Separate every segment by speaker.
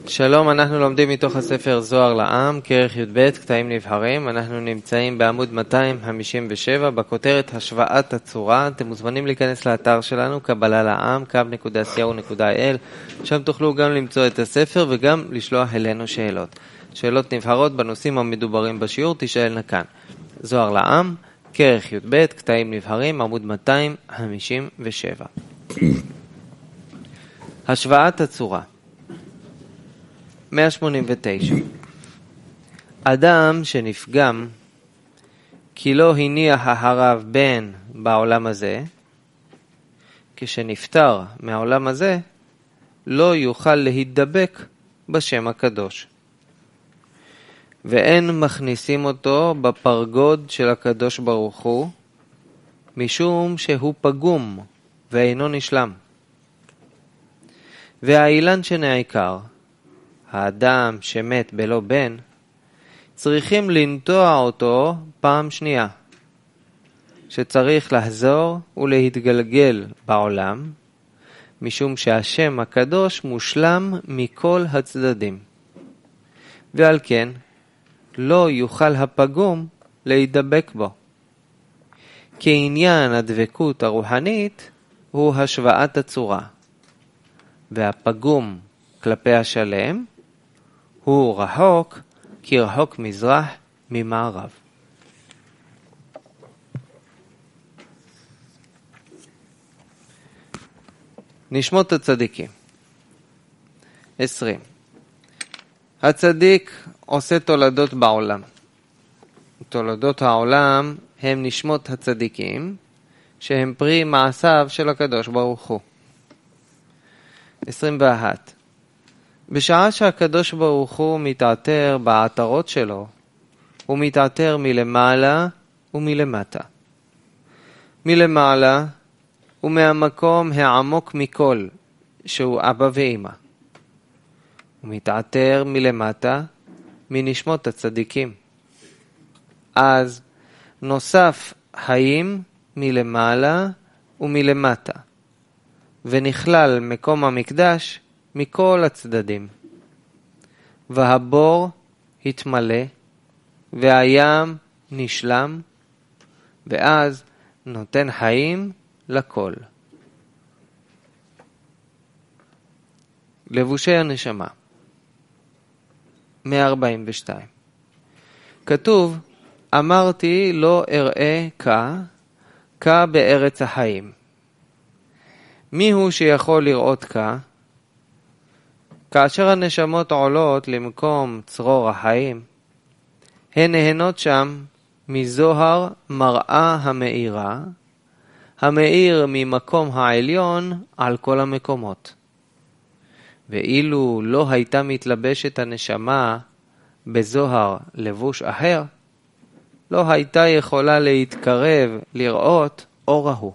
Speaker 1: שלום, אנחנו לומדים מתוך הספר זוהר לעם, כרך י"ב, קטעים נבחרים. אנחנו נמצאים בעמוד 257, בכותרת השוואת הצורה. אתם מוזמנים להיכנס לאתר שלנו, קבלה לעם, kab.co.il. שם תוכלו גם למצוא את הספר וגם לשלוח אלינו שאלות. שאלות נבחרות בנושאים המדוברים בשיעור תשאלנה כאן. זוהר לעם, כרך י"ב, קטעים נבחרים, עמוד 257. השוואת הצורה. 189. אדם שנפגם כי לא הניח אחריו בן בעולם הזה, כשנפטר מהעולם הזה, לא יוכל להידבק בשם הקדוש. ואין מכניסים אותו בפרגוד של הקדוש ברוך הוא, משום שהוא פגום ואינו נשלם. והאילן שנעקר, האדם שמת בלא בן, צריכים לנטוע אותו פעם שנייה, שצריך לחזור ולהתגלגל בעולם, משום שהשם הקדוש מושלם מכל הצדדים. ועל כן, לא יוכל הפגום להידבק בו. כעניין הדבקות הרוחנית הוא השוואת הצורה, והפגום כלפי השלם הוא רחוק כרחוק מזרח ממערב. נשמות הצדיקים. 20. הצדיק עושה תולדות בעולם. תולדות העולם הם נשמות הצדיקים, שהם פרי מעשיו של הקדוש ברוך הוא. 21. בשעה שהקדוש ברוך הוא מתעתר בעתרות שלו, הוא מתעתר מלמעלה ומלמטה. מלמעלה ומהמקום העמוק מכל, שהוא אבא ואמא. הוא מתעתר מלמטה מנשמות הצדיקים. אז נוסף חיים מלמעלה ומלמטה, ונכלל מקום המקדש מכל הצדדים. והבור התמלא, והים נשלם, ואז נותן חיים לכל. לבושי הנשמה. 142. כתוב, אמרתי לא אראה כה בארץ החיים. מי הוא שיכול לראות כה? כאשר הנשמות עולות למקום צרור החיים, הן נהנות שם מזוהר מראה המאירה, המאיר ממקום העליון על כל המקומות. ואילו לא הייתה מתלבשת הנשמה בזוהר לבוש אחר, לא הייתה יכולה להתקרב לראות אור ההוא.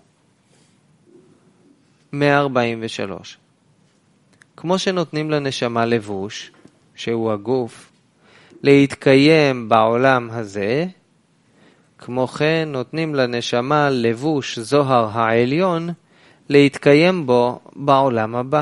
Speaker 1: 143. כמו שנותנים לנשמה לבוש, שהוא הגוף, להתקיים בעולם הזה, כמו כן נותנים לנשמה לבוש זוהר העליון, להתקיים בו בעולם הבא,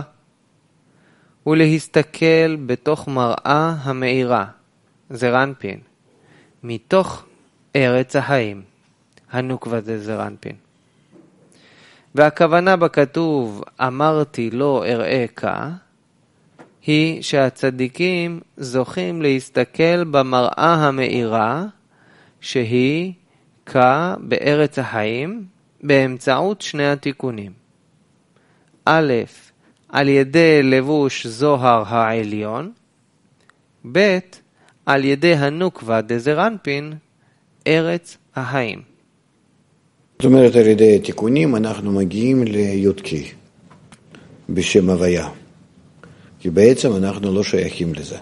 Speaker 1: ולהסתכל בתוך מראה המאירה, זרנפין, מתוך ארץ החיים, הנוקבה זה זרנפין. והכוונה בכתוב אמרתי לא אראה כה, היא שהצדיקים זוכים להסתכל במראה המאירה, שהיא כה בארץ החיים, באמצעות שני התיקונים. א', על ידי לבוש זוהר העליון, ב', על ידי הנוקבה דזרנפין, ארץ החיים.
Speaker 2: זאת אומרת, על ידי התיקונים אנחנו מגיעים ליודקי בשם הוויה. כי בעצם אנחנו לא שייכים לזה.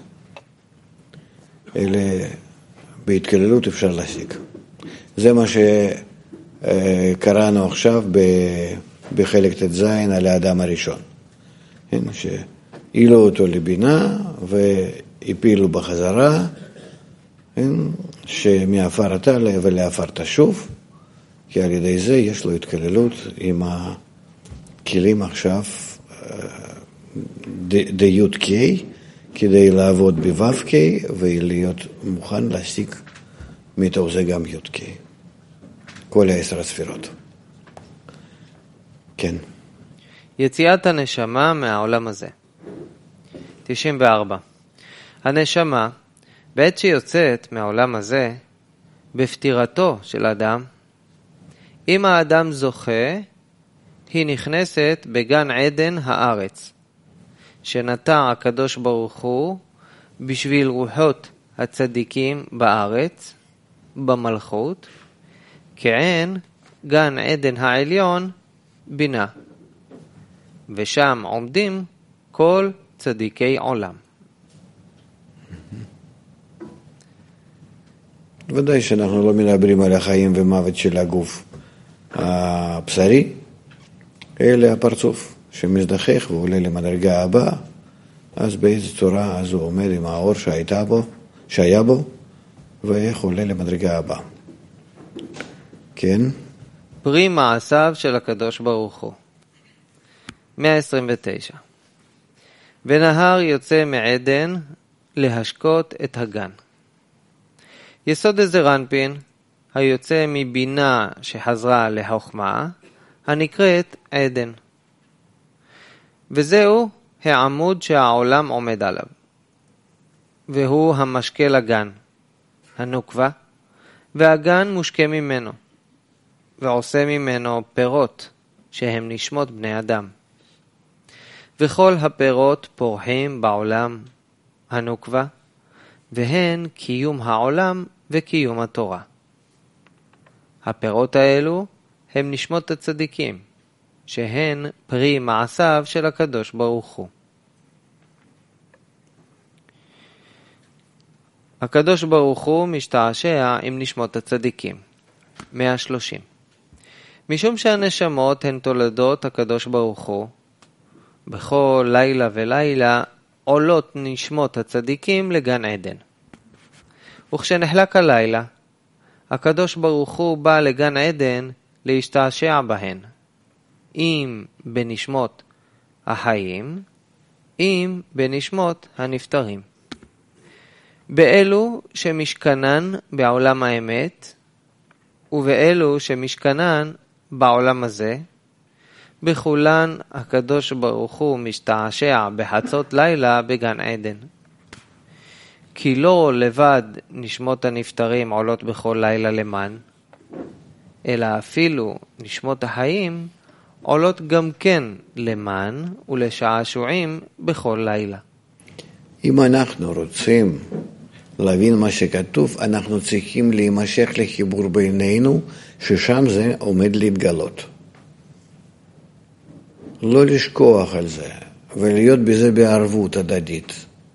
Speaker 2: אלה בהתקללות אפשר להשיג. זה מה שקראנו עכשיו בחלק ט"ז על האדם הראשון. שהעלו אותו לבינה והפילו בחזרה, שמעפר אתה ולעפר תשוב, כי על ידי זה יש לו התקללות עם הכלים עכשיו דיוד קיי, כדי לעבוד ב-ו"ק ולהיות מוכן להשיג מתוך זה גם י"ק. כל 10 הספירות. כן.
Speaker 1: יציאת הנשמה מהעולם הזה. 94. הנשמה, בעת שיוצאת מהעולם הזה, בפטירתו של אדם, אם האדם זוכה, היא נכנסת בגן עדן הארץ, שנטע הקדוש ברוך הוא בשביל רוחות הצדיקים בארץ, במלכות, כעין גן עדן העליון בינה, ושם עומדים כל צדיקי עולם.
Speaker 2: ודאי שאנחנו לא מדברים על החיים ומוות של הגוף הבשרי, אלא הפרצוף שמזדחך ועולה למדרגה הבאה, אז באיזו צורה אז הוא עומד עם האור שהיה בו, ואיך עולה למדרגה הבאה. כן?
Speaker 1: פרי מעשיו של הקדוש ברוך הוא. 129. ונהר יוצא מעדן להשקות את הגן. יסוד דזרנפין, היוצא מבינה שחזרה לחוכמה, הנקראת עדן. וזהו העמוד שהעולם עומד עליו. והוא המשקה לגן, הנוקבה, והגן מושקה ממנו, ועושה ממנו פירות, שהם נשמות בני אדם. וכל הפירות פורחים בעולם הנוקבה, והן קיום העולם וקיום התורה. הפירות האלו הם נשמות הצדיקים, שהן פרי מעשיו של הקדוש ברוך הוא. הקדוש ברוך הוא משתעשע עם נשמות הצדיקים. 130. משום שהנשמות הן תולדות הקדוש ברוך הוא, בכל לילה ולילה עולות נשמות הצדיקים לגן עדן. וכשנחלק הלילה, הקדוש ברוך הוא בא לגן עדן להשתעשע בהן, אם בנשמות החיים, אם בנשמות הנפטרים. באלו שמשכנן בעולם האמת, ובאלו שמשכנן בעולם הזה, בכולן הקדוש ברוך הוא משתעשע בחצות לילה בגן עדן. כי לא לבד נשמות הנפטרים עולות בכל לילה למען, אלא אפילו נשמות החיים עולות גם כן למען ולשעשועים בכל לילה.
Speaker 2: אם אנחנו רוצים להבין מה שכתוב, אנחנו צריכים להימשך לחיבור בינינו, ששם זה עומד להתגלות. לא לשכוח על זה, ולהיות בזה בערבות הדדית.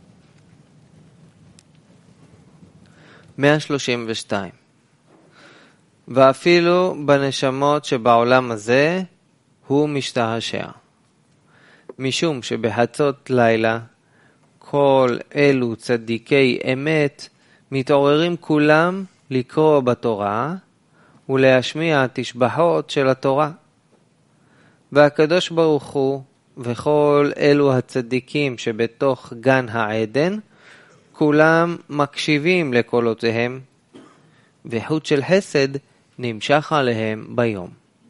Speaker 1: 132. ואפילו בנשמות שבעולם הזה הוא משתעשע. משום שבחצות לילה כל אלו צדיקי אמת מתעוררים כולם לקרוא בתורה ולהשמיע תשבחות של התורה. והקדוש ברוך הוא וכל אלו הצדיקים שבתוך גן העדן כולם מקשיבים לקולותיהם, וחוט של חסד נמשך עליהם ביום.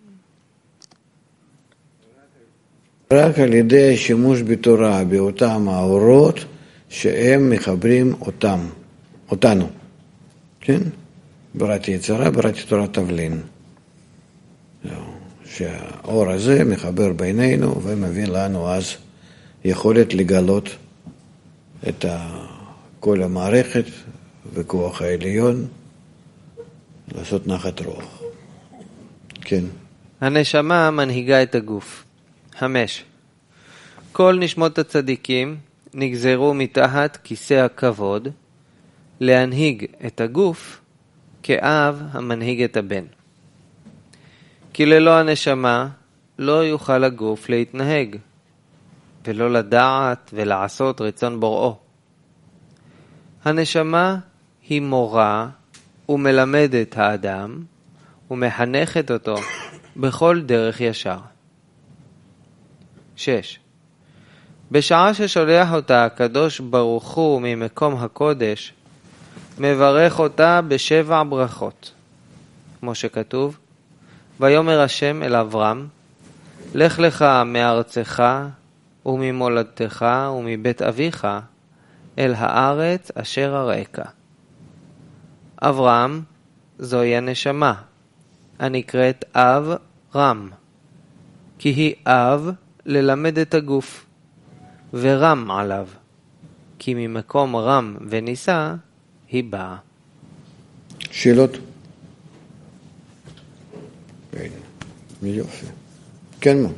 Speaker 2: רק על ידי השימוש בתורה באותם האורות שהם מחברים אותנו, כן? בראתי יצרה, בראתי תורת תבלין. שהאור הזה מחבר בינינו ומביא לנו אז יכולת לגלות את כל המערכת וכוח העליון, לעשות נחת רוח. כן.
Speaker 1: הנשמה מנהיגה את הגוף. 5. כל נשמות הצדיקים נגזרו מתחת כיסא הכבוד להנהיג את הגוף כאב המנהיג את הבן. כי ללא הנשמה לא יוכל הגוף להתנהג, ולא לדעת ולעשות רצון בוראו. הנשמה היא מורה ומלמדת האדם ומחנכת אותו בכל דרך ישר. 6. בשעה ששולח אותה הקדוש ברוך הוא ממקום הקודש, מברך אותה בשבע ברכות, כמו שכתוב, ויאמר השם אל אברהם, לך לך מארצך וממולדתך ומבית אביך אל הארץ אשר אראך. אברהם זוהי הנשמה, הנקראת אב רם, כי היא אב ללמד את הגוף, ורם עליו, כי ממקום רם ונישא היא באה.
Speaker 2: שאלות? יופי. כן, מה?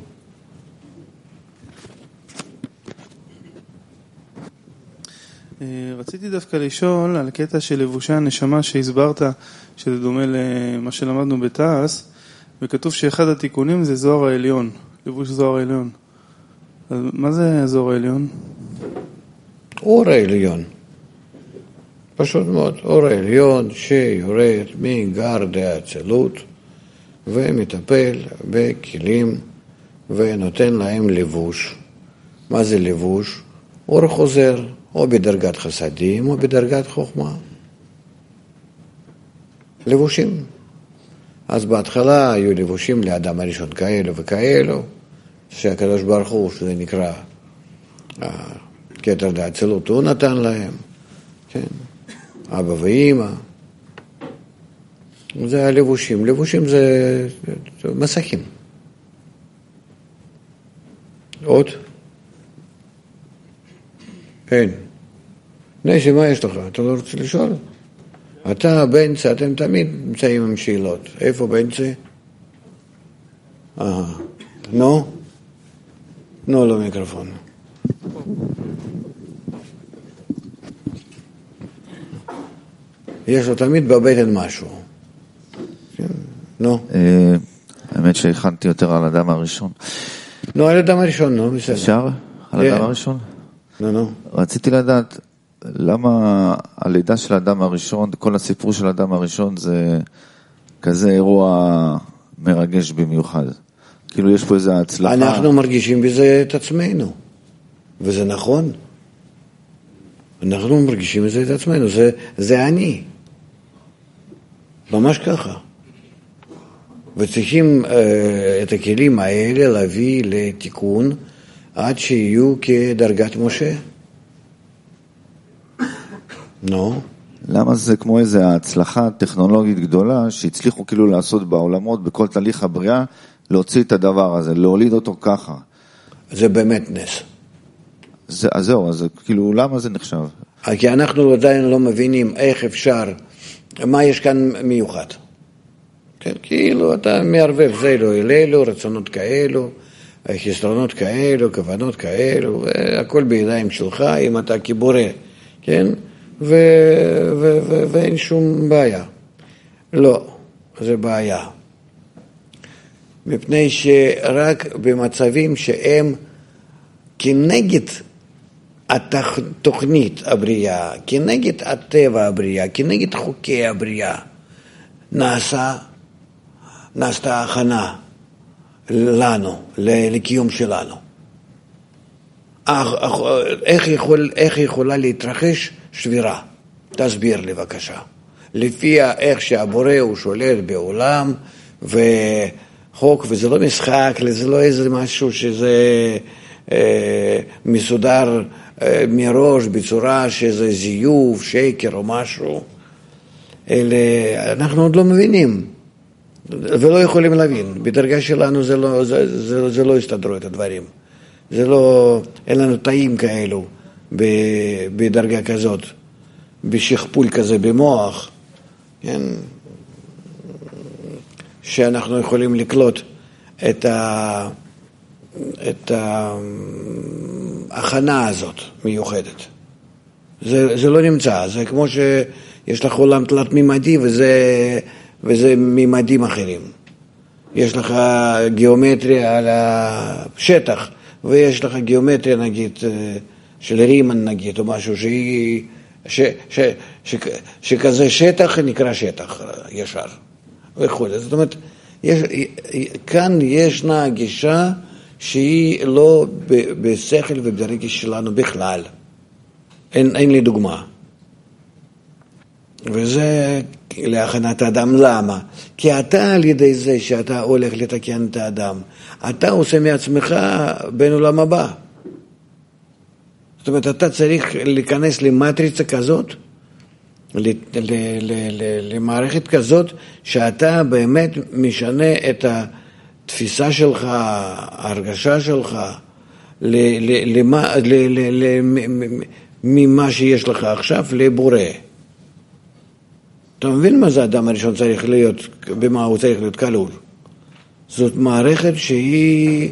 Speaker 3: רציתי דווקא לשאול על קטע של לבושי הנשמה שהסברת, שזה דומה למה שלמדנו בתעש, וכתוב שאחד התיקונים זה זוהר העליון, לבוש זוהר העליון. אז מה זה זוהר העליון?
Speaker 2: אור העליון. פשוט מאוד, אור העליון שיורד מגרדי האצילות ומטפל בכלים ונותן להם לבוש. מה זה לבוש? אור חוזר, או בדרגת חסדים או בדרגת חוכמה. לבושים. אז בהתחלה היו לבושים לאדם הראשון כאלו וכאלו, שהקדוש ברוך הוא, שזה נקרא כתר דאצילות, הוא נתן להם, כן? אבא ואמא. זה הלבושים. לבושים זה מסכים. עוד? אין. נשי, מה יש לך? אתה לא רוצה לשאול? אתה, בנצה, אתם תמיד נמצאים עם שאלות. איפה בנצה? נו? נו, לא מיקרופון. יש לו תמיד בבטן משהו. נו?
Speaker 4: האמת שהכנתי יותר על אדם הראשון.
Speaker 2: נו, על אדם הראשון, נו, בסדר.
Speaker 4: אפשר? על אדם הראשון?
Speaker 2: נו.
Speaker 4: רציתי לדעת למה הלידה של האדם הראשון, כל הסיפור של האדם הראשון זה כזה אירוע מרגש במיוחד. כאילו יש פה איזו הצלחה.
Speaker 2: אנחנו מרגישים בזה את עצמנו, וזה נכון. אנחנו מרגישים בזה את עצמנו, זה אני. ממש ככה. וצריכים את הכלים האלה להביא לתיקון עד שיהיו כדרגת משה. נו.
Speaker 4: למה זה כמו איזו הצלחה טכנולוגית גדולה שהצליחו כאילו לעשות בעולמות, בכל תהליך הבריאה, להוציא את הדבר הזה, להוליד אותו ככה?
Speaker 2: זה באמת נס.
Speaker 4: אז זהו, אז כאילו למה זה נחשב?
Speaker 2: כי אנחנו עדיין לא מבינים איך אפשר, מה יש כאן מיוחד. כן, כאילו אתה מערבב זה לא אלו, רצונות כאלו, חסרונות כאלו, כוונות כאלו, הכל בידיים שלך, אם אתה כבורא, כן? ואין שום בעיה. לא, זה בעיה. מפני שרק במצבים שהם כנגד התוכנית הבריאה, כנגד הטבע הבריאה, כנגד חוקי הבריאה, נעשתה הכנה לנו, לקיום שלנו. איך יכולה להתרחש שבירה? תסביר לי בבקשה. לפי איך שהבורא הוא שולט בעולם וחוק, וזה לא משחק, זה לא איזה משהו שזה מסודר מראש בצורה שזה זיוף, שקר או משהו. אנחנו עוד לא מבינים ולא יכולים להבין. בדרגה שלנו זה לא יסתדרו את הדברים. זה לא, אין לנו תאים כאלו בדרגה כזאת, בשכפול כזה במוח, כן? שאנחנו יכולים לקלוט את ההכנה הזאת מיוחדת. זה לא נמצא, זה כמו שיש לך עולם תלת מימדי וזה מימדים אחרים. יש לך גיאומטריה על השטח, ויש לך גיאומטריה נגיד של רימן נגיד, או משהו שכזה שטח נקרא שטח ישר וכו'. זאת אומרת, כאן ישנה גישה שהיא לא בשכל וברגש שלנו בכלל. אין לי דוגמה. וזה להכנת האדם. למה? כי אתה על ידי זה שאתה הולך לתקן את האדם, אתה עושה מעצמך בין עולם הבא. זאת אומרת, אתה צריך להיכנס למטריצה כזאת, למערכת כזאת, שאתה באמת משנה את התפיסה שלך, ההרגשה שלך, ממה שיש לך עכשיו לבורא. אתה מבין מה זה האדם הראשון צריך להיות, במה הוא צריך להיות כלול? זאת מערכת שהיא,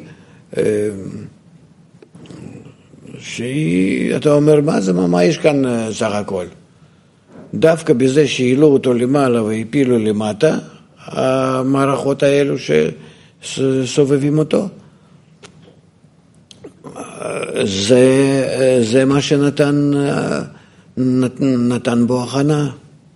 Speaker 2: אתה אומר, מה יש כאן סך הכל? דווקא בזה שהעלו אותו למעלה והפילו למטה, המערכות האלו שסובבים אותו, זה מה שנתן בו הכנה.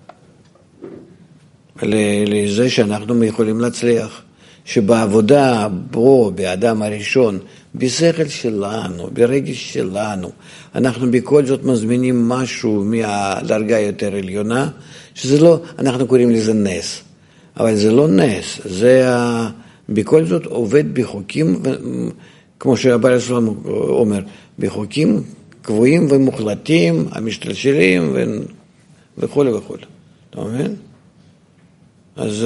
Speaker 2: לזה שאנחנו יכולים להצליח, שבעבודה בו, באדם הראשון, בשכל שלנו, ברגש שלנו, אנחנו בכל זאת מזמינים משהו מהדרגה יותר עליונה, שזה לא, אנחנו קוראים לזה נס, אבל זה לא נס, זה בכל זאת עובד בחוקים, כמו שהבעל הסולם אומר, בחוקים קבועים ומוחלטים, המשתלשלים וכו' וכו'. אתה מבין? אז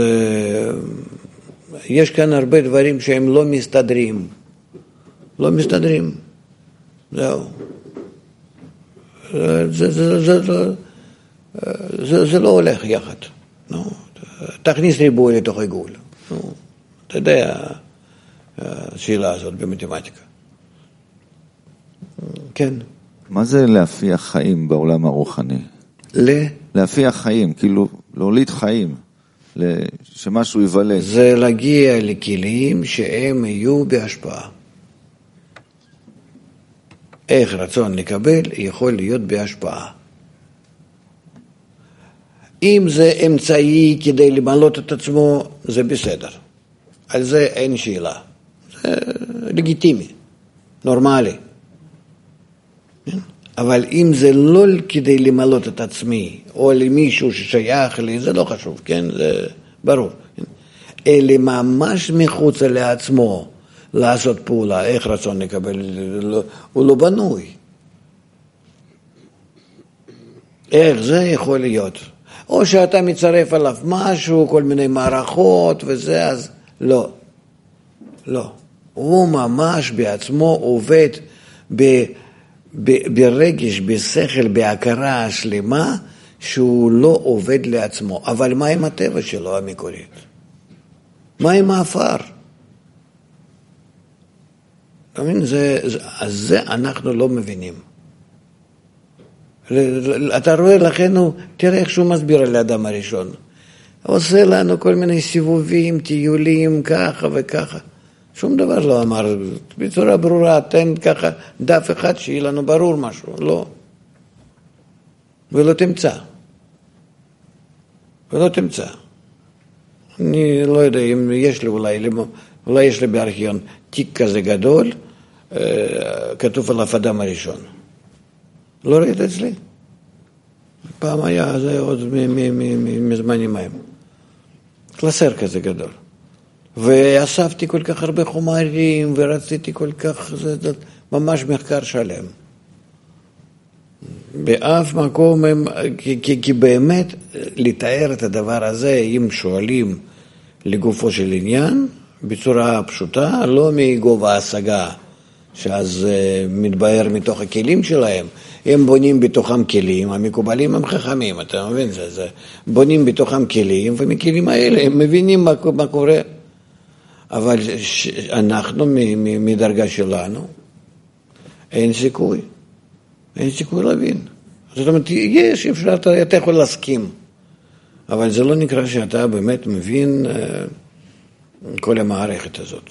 Speaker 2: יש כאן הרבה דברים שהם לא מסתדרים. לא מסתדרים. זהו. זה לא הולך יחד. תכניס ריבוי לתוך עיגול. אתה יודע, השאלה הזאת במתמטיקה. כן.
Speaker 4: מה זה להפיח חיים בעולם הרוחני? להפיח חיים, כאילו להוליד חיים. שמשהו יבלט.
Speaker 2: זה להגיע לכלים שהם יהיו בהשפעה. איך רצון לקבל יכול להיות בהשפעה. אם זה אמצעי כדי למלות את עצמו, זה בסדר. על זה אין שאלה. זה לגיטימי, נורמלי. אבל אם זה לא כדי למלות את עצמי, או למישהו ששייך לי, זה לא חשוב, כן? זה ברור. אלא ממש מחוץ לעצמו לעשות פעולה, איך רצון לקבל, הוא לא בנוי. איך זה יכול להיות? או שאתה מצרף עליו משהו, כל מיני מערכות וזה, אז לא. לא. הוא ממש בעצמו עובד ברגש, בשכל, בהכרה השלמה, שהוא לא עובד לעצמו. אבל מה עם הטבע שלו המקורית? מה עם האפר? אתה מבין? אז זה אנחנו לא מבינים. אתה רואה לכן, תראה איך שהוא מסביר על האדם הראשון. עושה לנו כל מיני סיבובים, טיולים, ככה וככה. שום דבר לא אמר, בצורה ברורה, תן ככה דף אחד שיהיה לנו ברור משהו, לא. ולא תמצא. ולא תמצא. אני לא יודע אם יש לי אולי יש לי בארכיון תיק כזה גדול, כתוב עליו אדם הראשון. לא ראית אצלי? פעם היה, זה עוד מזמנים מהם. קלסר כזה גדול. ואספתי כל כך הרבה חומרים, ורציתי כל כך, זה ממש מחקר שלם. באף מקום הם, כי באמת לתאר את הדבר הזה, אם שואלים לגופו של עניין, בצורה פשוטה, לא מגובה השגה, שאז מתבהר מתוך הכלים שלהם, הם בונים בתוכם כלים, המקובלים הם חכמים, אתה מבין? זה בונים בתוכם כלים, ומכלים האלה הם מבינים מה קורה. אבל אנחנו מדרגה שלנו, אין סיכוי. אין סיכוי להבין. זאת אומרת, יש, אפשר, אתה יכול להסכים, אבל זה לא נקרא שאתה באמת מבין כל המערכת הזאת.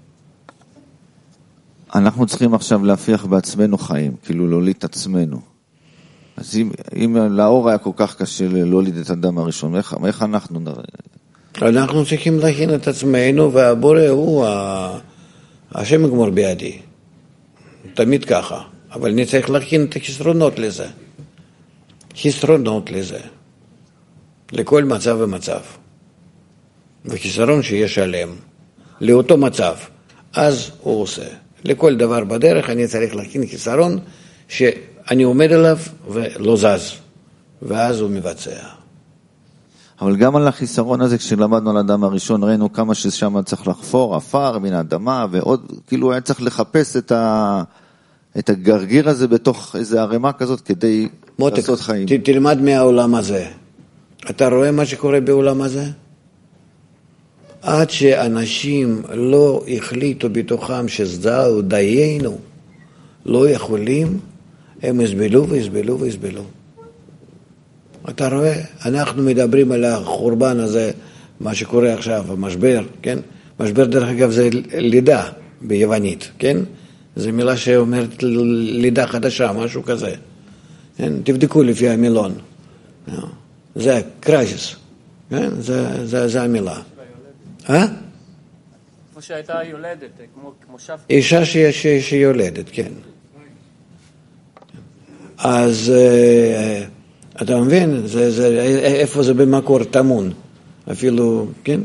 Speaker 4: אנחנו צריכים עכשיו להפיח בעצמנו חיים, כאילו להוליד את עצמנו. אז אם לאור היה כל כך קשה להוליד את האדם הראשון, איך אנחנו נראה?
Speaker 2: אנחנו צריכים להכין את עצמנו, והבורא הוא השם יגמור בידי. תמיד ככה. אבל אני צריך להכין את החסרונות לזה. חסרונות לזה. לכל מצב ומצב. וחסרון שיהיה שלם. לאותו מצב. אז הוא עושה. לכל דבר בדרך אני צריך להכין חסרון שאני עומד עליו ולא זז. ואז הוא מבצע.
Speaker 4: אבל גם על החיסרון הזה, כשלמדנו על האדם הראשון, ראינו כמה ששם צריך לחפור, אפר מן האדמה, ועוד, כאילו היה צריך לחפש את הגרגיר הזה בתוך איזו ערימה כזאת, כדי לעשות חיים.
Speaker 2: תלמד מהעולם הזה. אתה רואה מה שקורה בעולם הזה? עד שאנשים לא החליטו בתוכם שזהו דיינו, לא יכולים, הם הסבלו והסבלו והסבלו. אתה רואה, אנחנו מדברים על החורבן הזה, מה שקורה עכשיו, המשבר, כן? משבר דרך אגב זה לידה ביוונית, כן? זו מילה שאומרת לידה חדשה, משהו כזה. כן? תבדקו לפי המילון. זה קרייסיס, כן? זה המילה.
Speaker 5: כמו שהייתה יולדת, כמו שפט.
Speaker 2: אישה שיולדת, כן. אז אתה מבין, איפה זה במקור תמון, אפילו, כן?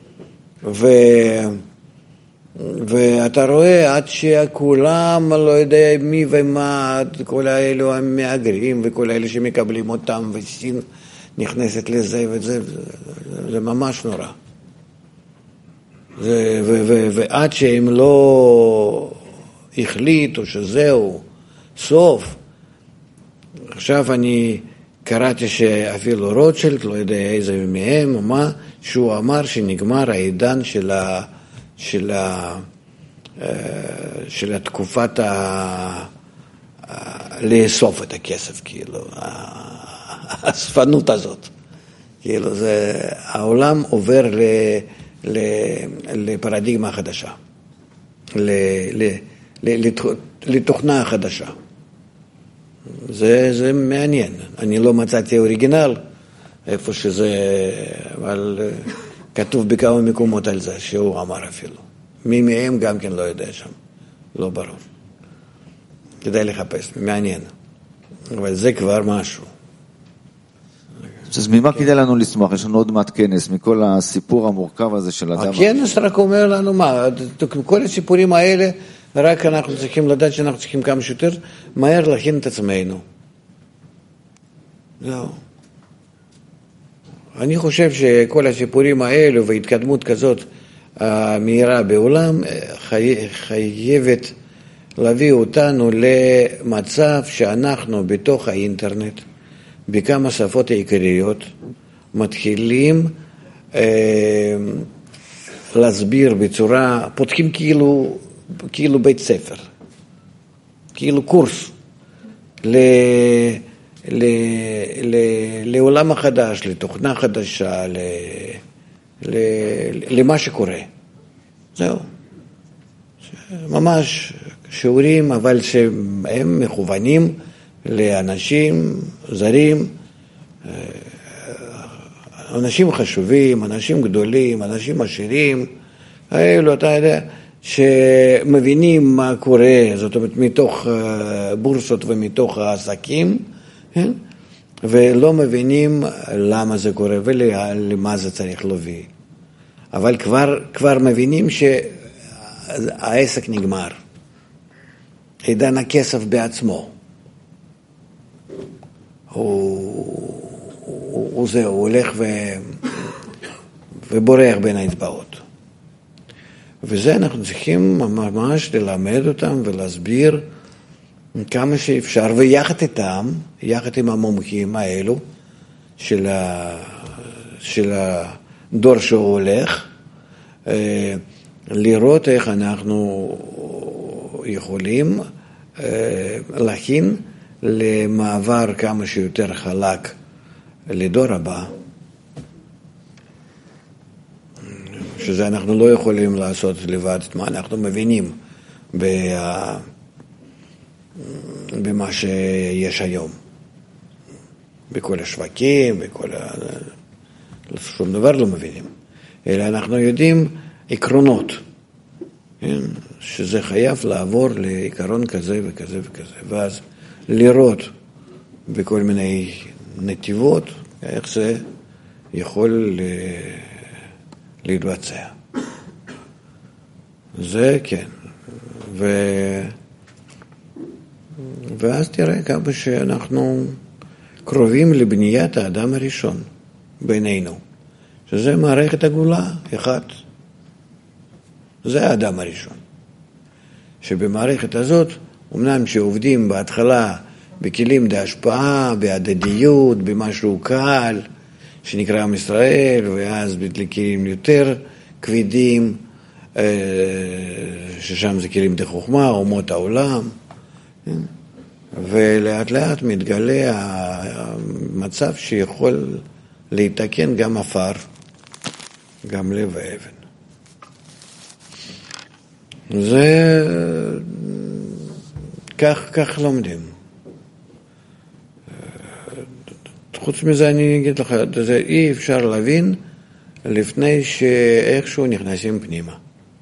Speaker 2: ואתה רואה עד שכולם, לא יודע מי ומה, כל האלו המאגרים וכל האלה שמקבלים אותם, וסין נכנסת לזה וזה, זה ממש נורא. ועד שהם לא החליטו שזהו סוף, עכשיו אני קראתי שאפילו רוטשילד, לא יודע איזה מהם או מה, שהוא אמר שנגמר העידן של התקופת לאסוף את הכסף, כאילו, הספנות הזאת. כאילו, העולם עובר לפרדיגמה חדשה, לתוכנה חדשה. זה מעניין. אני לא מצאתי אוריגינל, איפה שזה, אבל כתוב בכמה מקומות על זה, שהוא אמר אפילו. מי מהם גם כן לא יודע שם, לא ברור. כדאי לחפש, מעניין. אבל זה כבר משהו.
Speaker 4: אז ממה כדאי לנו לשמוח? יש לנו עוד מעט כנס, מכל הסיפור המורכב הזה של אדם.
Speaker 2: הכנס רק אומר לנו מה, כל הסיפורים האלה, רק אנחנו צריכים לדעת שאנחנו צריכים כמה שיותר מהר להכין את עצמנו. זהו. אני חושב שכל הסיפורים האלו והתקדמות כזאת מהירה בעולם חייבת להביא אותנו למצב שאנחנו בתוך האינטרנט, בכמה שפות העיקריות, מתחילים להסביר בצורה, פותחים כאילו בית ספר, כאילו קורס לעולם החדש, לתוכנה חדשה, למה שקורה. זהו. ממש שיעורים, אבל שהם מכוונים לאנשים זרים, אנשים חשובים, אנשים גדולים, אנשים עשירים, האלו, אתה יודע, שמבינים מה קורה, זאת אומרת, מתוך בורסות ומתוך העסקים, כן? ולא מבינים למה זה קורה ולמה זה צריך להביא. אבל כבר מבינים שהעסק נגמר. עידן הכסף בעצמו. הוא הולך ובורח בין האצבעות. וזה אנחנו צריכים ממש ללמד אותם ולהסביר כמה שאפשר, ויחד איתם, יחד עם המומחים האלו של הדור שהוא הולך, לראות איך אנחנו יכולים להכין למעבר כמה שיותר חלק לדור הבא, שזה אנחנו לא יכולים לעשות לבד את מה אנחנו מבינים במה שיש היום, בכל השווקים, שום דבר לא מבינים, אלא אנחנו יודעים עקרונות, שזה חייב לעבור לעיקרון כזה וכזה וכזה, ואז לראות בכל מיני נתיבות איך זה יכול להתבצע. זה כן. ואז תראה כמה שאנחנו קרובים לבניית האדם הראשון בינינו, שזה מערכת הגאולה אחת. זה האדם הראשון. שבמערכת הזאת, אמנם שעובדים בהתחלה בכלים להשפעה, בהדדיות, במשהו קל, שנקרא עם ישראל, ואז לכלים יותר כבדים, ששם זה כלים דחוכמה, אומות העולם, ולאט לאט מתגלה המצב שיכול להתקן גם עפר, גם לב ואבן. זה כך לומדים. חוץ מזה אני אגיד לך, זה אי אפשר להבין לפני שאיכשהו נכנסים פנימה.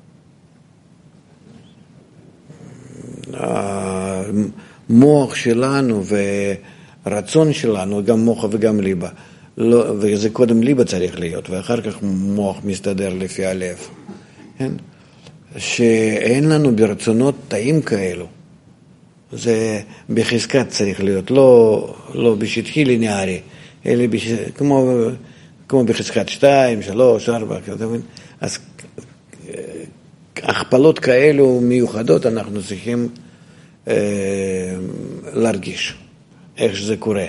Speaker 2: המוח שלנו ורצון שלנו, גם מוח וגם ליבה, לא, וזה קודם ליבה צריך להיות, ואחר כך מוח מסתדר לפי הלב. כן? שאין לנו ברצונות תאים כאלו. זה בחזקת צריך להיות, לא בשטחי ליניארי, אלא כמו בחזקת 2, 3, 4, אז הכפלות כאלו מיוחדות אנחנו צריכים להרגיש איך שזה קורה.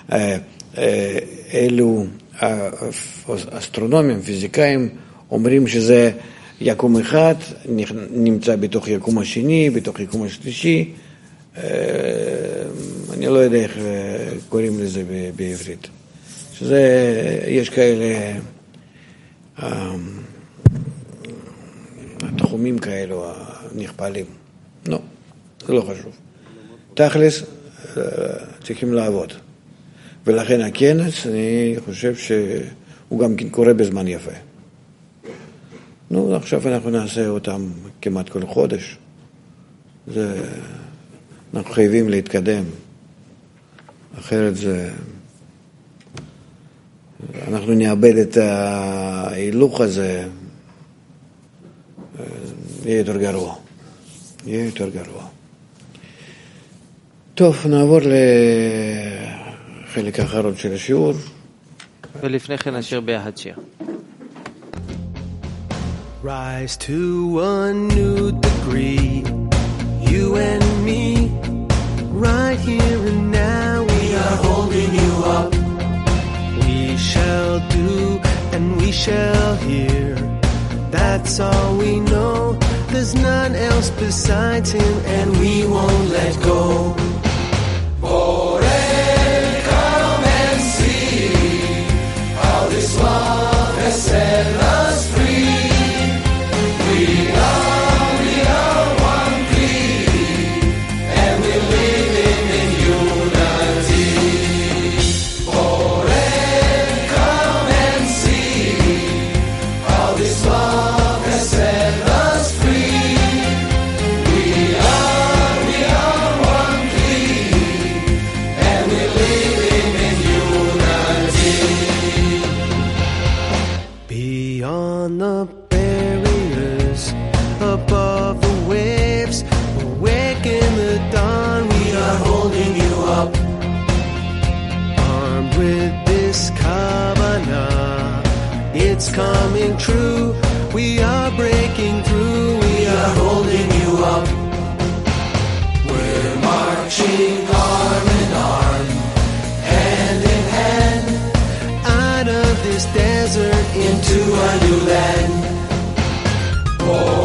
Speaker 2: אלו אסטרונומים, פיזיקאים, אומרים שזה יקום אחד נמצא בתוך יקום השני, בתוך יקום השלישי, אני לא יודע איך קוראים לזה בעברית. יש כאלה תחומים כאלו נכפלים. לא, זה לא חשוב. תכלס צריכים לעבוד. ולכן הכנס, אני חושב שהוא גם קורה בזמן יפה. נו, עכשיו אנחנו נעשה אותם כמעט כל חודש. אנחנו חייבים להתקדם. אחרת אנחנו נאבד את ההילוך הזה. יהיה יותר גרוע. יהיה יותר גרוע. טוב, נעבור לחלק האחרון של השיעור.
Speaker 1: ולפני כן נשאיר ביחד שיר.
Speaker 6: Rise to a new degree, you and me, right here and now we are holding you up. We shall do and we shall hear, that's all we know, there's none else besides him and we won't let go. Borei, come and see how this love has set us free. We are one plea, and we're living in unity. Borei, come and see how this love has set us free. We are one plea, and we're living in unity. Beyond the above the waves, awake in the dawn, we are holding you up. Armed with this kavanah, it's coming true, we are breaking through, we are holding you up. We're marching arm in arm, hand in hand, out of this desert into a new land. Oh,